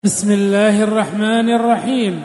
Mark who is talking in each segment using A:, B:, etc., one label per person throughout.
A: بسم الله الرحمن الرحيم.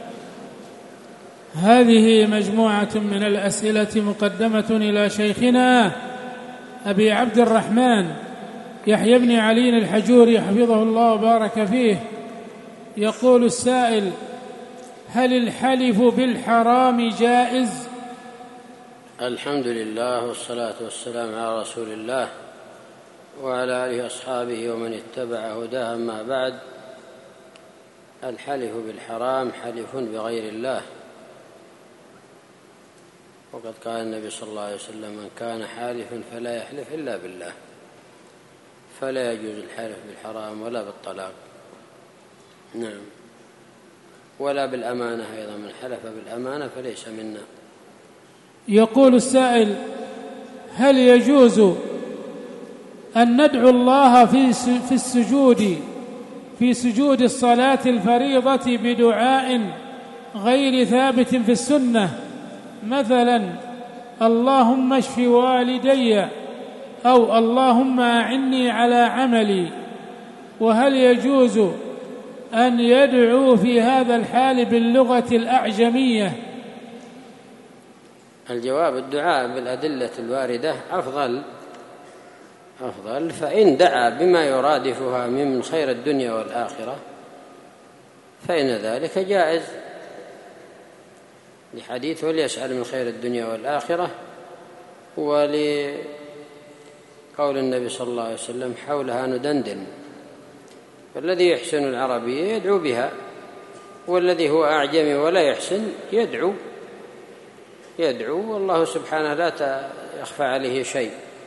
A: هذه مجموعة من الأسئلة مقدمة إلى شيخنا أبي عبد الرحمن يحيى بن علي الحجوري حفظه الله وبارك فيه. يقول السائل: هل الحلف بالحرام جائز؟
B: الحمد لله والصلاة والسلام على رسول الله وعلى آله وأصحابه ومن اتبع هداه. أما بعد، الحلف بالحرام حلف بغير الله، وقد قال النبي صلى الله عليه وسلم: من كان حالفا فلا يحلف إلا بالله. فلا يجوز الحلف بالحرام ولا بالطلاق، نعم، ولا بالأمانة أيضا. من حلف بالأمانة فليس منا.
A: يقول السائل: هل يجوز أن ندعو الله في سجود الصلاة الفريضة بدعاء غير ثابت في السنة، مثلا اللهم اشف والدي أو اللهم أعني على عملي؟ وهل يجوز أن يدعو في هذا الحال باللغة الأعجمية؟
B: الجواب: الدعاء بالأدلة الواردة أفضل، فإن دعا بما يرادفها من خير الدنيا والآخرة فإن ذلك جائز، لحديث وليسأل من خير الدنيا والآخرة، ولقول النبي صلى الله عليه وسلم: حولها ندندن. فالذي يحسن العربية يدعو بها، والذي هو أعجمي ولا يحسن يدعو والله سبحانه لا يخفى عليه شيء.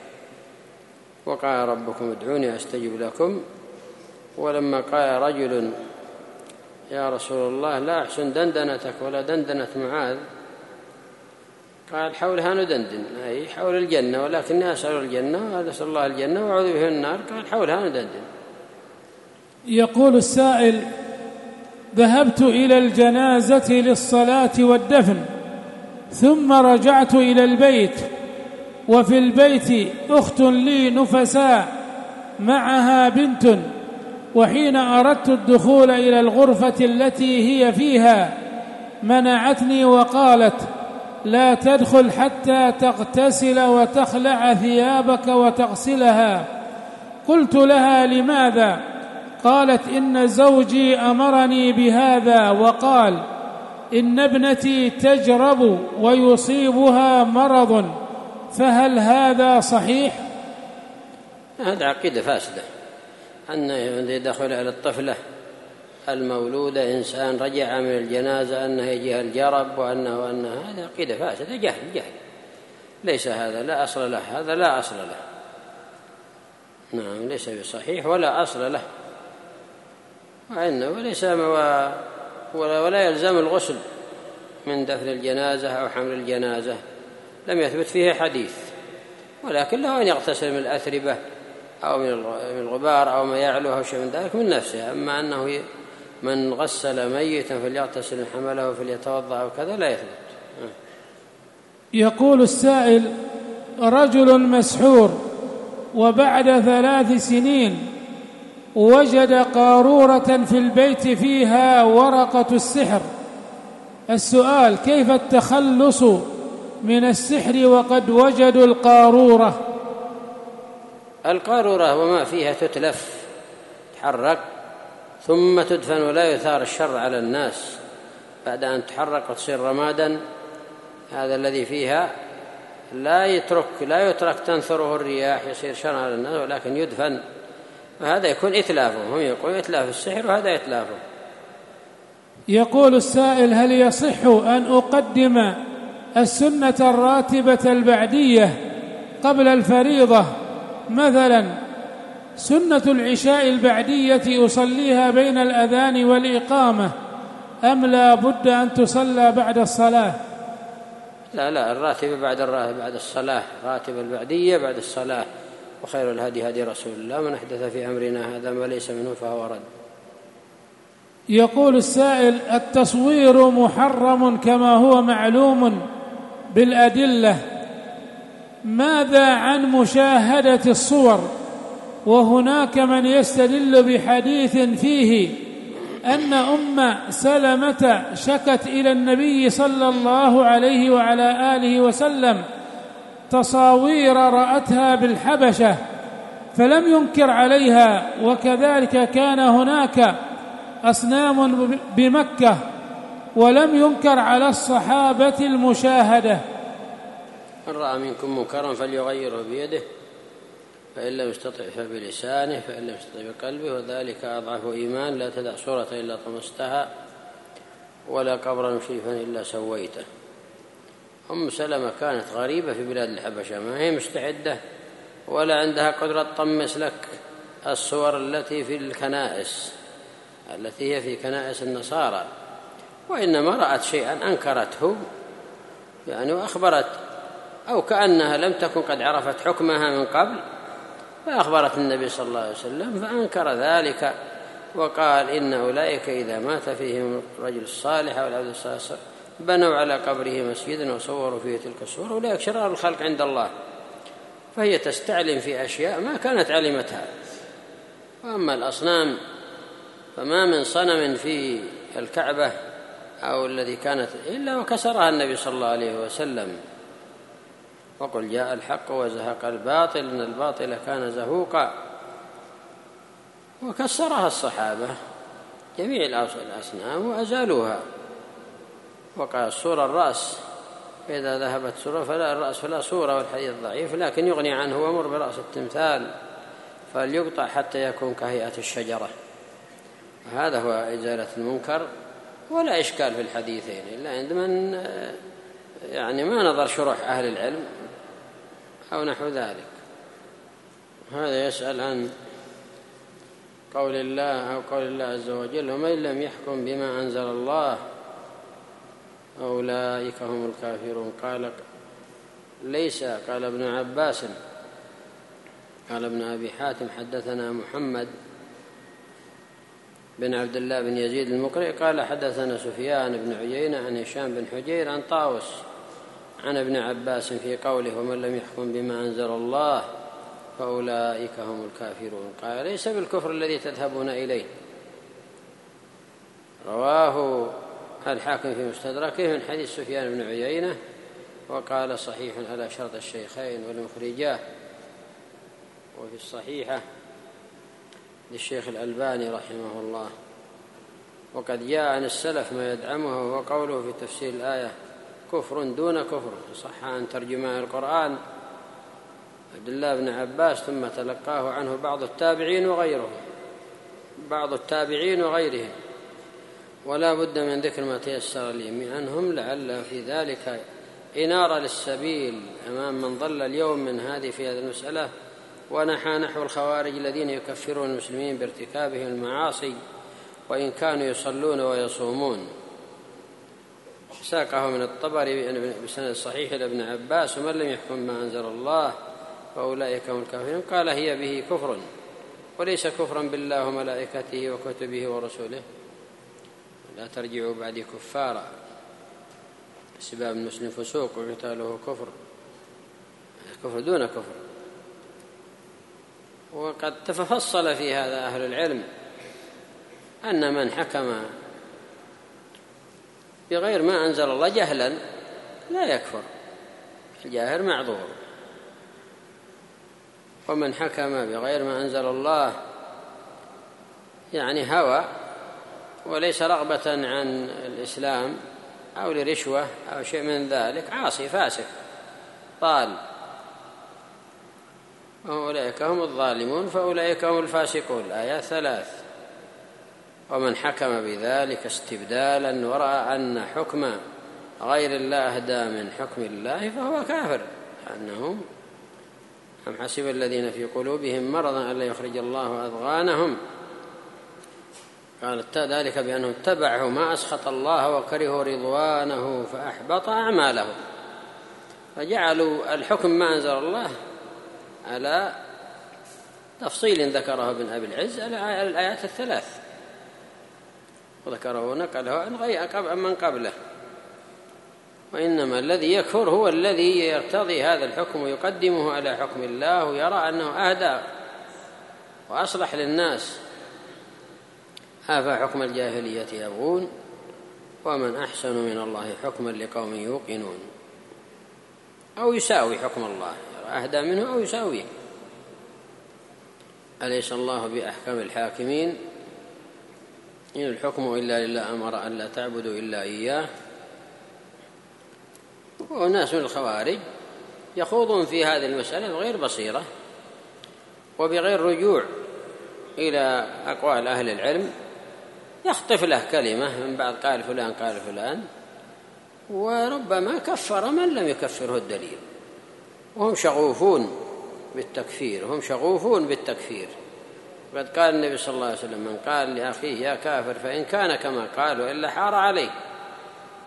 B: وقال ربكم ادعوني أستجب لكم. ولما قال رجل: يا رسول الله لا أحسن دندنتك ولا دندنة معاذ، قال: حولها ندندن، أي حول الجنة، ولكني أسأل الجنة وأسأل الله الجنة وأعوذ به من النار. قال: حولها ندندن.
A: يقول السائل: ذهبت إلى الجنازة للصلاة والدفن، ثم رجعت إلى البيت، وفي البيت أخت لي نفساء معها بنت، وحين أردت الدخول إلى الغرفة التي هي فيها منعتني وقالت: لا تدخل حتى تغتسل وتخلع ثيابك وتغسلها. قلت لها: لماذا؟ قالت: إن زوجي أمرني بهذا وقال إن ابنتي تجرب ويصيبها مرض، فهل هذا صحيح؟
B: هذا عقيدة فاسدة، أن يدخل على الطفلة المولودة إنسان رجع من الجنازة أنه يجيها الجرب وأنها هذا عقيدة فاسدة، جهل. ليس هذا، لا أصل له، هذا لا أصل له، نعم، ليس بصحيح ولا أصل له، وإنه ليس ولا يلزم الغسل من دفن الجنازة أو حمل الجنازة، لم يثبت فيه حديث، ولكن له أن يغتسل من الأثربة أو من الغبار أو ما يعلوه أو شيء من ذلك من نفسه. أما أنه من غسل ميتا فليغتسل من حمله فليتوضأ أو كذا لا يثبت.
A: يقول السائل: رجل مسحور وبعد 3 سنين وجد قارورة في البيت فيها ورقة السحر. السؤال: كيف التخلص من السحر وقد وجدوا القارورة؟
B: القارورة وما فيها تتلف، تحرق ثم تدفن، ولا يثار الشر على الناس بعد أن تحرق وتصير رمادا. هذا الذي فيها لا يترك تنثره الرياح يصير شر على الناس، ولكن يدفن، وهذا يكون إتلافه. هم يقولون إتلاف السحر وهذا إتلافه.
A: يقول السائل: هل يصح أن أقدم السنة الراتبة البعدية قبل الفريضة؟ مثلا سنة العشاء البعدية أصليها بين الأذان والإقامة، أم لا بد أن تصلى بعد الصلاة؟
B: لا، الراتبة بعد الصلاة، راتب البعدية بعد الصلاة. وخير الهدي هدي رسول الله، من أحدث في أمرنا هذا ما ليس منه فهو رد.
A: يقول السائل: التصوير محرم كما هو معلوم بالأدلة، ماذا عن مشاهدة الصور؟ وهناك من يستدل بحديث فيه أن أم سلمة شكت إلى النبي صلى الله عليه وعلى آله وسلم تصاوير رأتها بالحبشة فلم ينكر عليها، وكذلك كان هناك أصنام بمكة ولم ينكر على الصحابة المشاهدة.
B: من رأى منكم منكرا فليغيره بيده، فإن لم يستطع فبلسانه، فإن لم يستطع بقلبه، وذلك أضعف إيمان. لا تدع صورة إلا طمستها، ولا قبرا مشرفا إلا سويته. أم سلمة كانت غريبة في بلاد الحبشة، ما هي مستعدة ولا عندها قدرة تطمس لك الصور التي في الكنائس، التي هي في كنائس النصارى، وإنما رأت شيئا أنكرته يعني وأخبرت، أو كأنها لم تكن قد عرفت حكمها من قبل، فأخبرت النبي صلى الله عليه وسلم فأنكر ذلك وقال إن أولئك إذا مات فيهم الرجل الصالح أو العبد الصالح بنوا على قبره مسجدا وصوروا فيه تلك الصور، أولئك شرار الخلق عند الله. فهي تستعلم في أشياء ما كانت علمتها. وأما الأصنام فما من صنم في الكعبة أو الذي كانت إلا وكسرها النبي صلى الله عليه وسلم، وقل جاء الحق وزهق الباطل إن الباطل كان زهوقا، وكسرها الصحابة جميع الأصنام وأزالوها. وقال صورة الرأس فإذا ذهبت صورة فلا الرأس فلا صورة، والحديث ضعيف، لكن يغني عنه ومر برأس التمثال فليقطع حتى يكون كهيئة الشجرة. هذا هو إزالة المنكر، ولا إشكال في الحديثين إلا عند من يعني ما نظر شروح أهل العلم أو نحو ذلك. هذا يسأل عن قول الله أو قول الله عز وجل ومن لم يحكم بما أنزل الله أولئك هم الكافرون. قال ليس، قال ابن عباس، قال ابن أبي حاتم حدثنا محمد بن عبد الله بن يزيد المقرئ قال حدثنا سفيان بن عيينة عن هشام بن حجير عن طاووس عن ابن عباس في قوله ومن لم يحكم بما أنزل الله فأولئك هم الكافرون. قال ليس بالكفر الذي تذهبون إليه. رواه الحاكم في مستدركه من حديث سفيان بن عيينة وقال صحيح على شرط الشيخين والمخرجاه، وفي الصحيحة للشيخ الألباني رحمه الله. وقد جاء عن السلف ما يدعمه، وهو قوله في تفسير الآية كفر دون كفر، صح عن ترجمان القرآن عبد الله بن عباس ثم تلقاه عنه بعض التابعين وغيرهم، ولا بد من ذكر ما تيسر لي عنهم لعل في ذلك إنارة للسبيل أمام من ضل اليوم من هذه في هذه المسألة ونحى نحو الخوارج الذين يكفرون المسلمين بارتكابهم المعاصي وإن كانوا يصلون ويصومون. ساقه من الطبري بسند صحيح لابن عباس ومن لم يحكم ما أنزل الله فأولئك هم الكافرون. قال هي به كفر وليس كفرا بالله وملائكته وكتبه ورسوله، لا ترجعوا بعدي كفارا، سباب المسلم فسوق وقتاله كفر دون كفر. وقد تفصل في هذا أهل العلم أن من حكم بغير ما أنزل الله جهلا لا يكفر، الجاهل معذور، ومن حكم بغير ما أنزل الله يعني هوى وليس رغبة عن الإسلام أو لرشوة أو شيء من ذلك عاصي فاسق ضال، أولئك هم الظالمون فأولئك هم الفاسقون. الآيات 3. ومن حكم بذلك استبدالا ورأى أن حكم غير الله أهدى من حكم الله فهو كافر، أنهم أم حسب الذين في قلوبهم مرضا أن لا يخرج الله أضغانهم. قال ذلك بأنهم اتبعوا ما أسخط الله وكرهوا رضوانه فأحبط أعمالهم، فجعلوا الحكم ما أنزل الله على تفصيل ذكره ابن أبي العز على الآيات 3، وذكره ونقله عن من قبله. وإنما الذي يكفر هو الذي يرتضي هذا الحكم ويقدمه على حكم الله ويرى أنه أهدى وأصلح للناس. أفحكم الجاهلية يبغون ومن أحسن من الله حكما لقوم يوقنون. أو يساوي حكم الله، أهدى منه أو يساويه. أليس الله بأحكم الحاكمين؟ إن الحكم إلا لله أمر أن لا تعبدوا إلا إياه. وناس من الخوارج يخوضون في هذه المسألة بغير بصيرة وبغير رجوع إلى أقوال أهل العلم، يخطف له كلمة من بعد قال فلان قال فلان، وربما كفر من لم يكفره الدليل، وهم شغوفون بالتكفير. وقد قال النبي صلى الله عليه وسلم: من قال لأخيه يا كافر فإن كان كما قال وإلا حار عليه.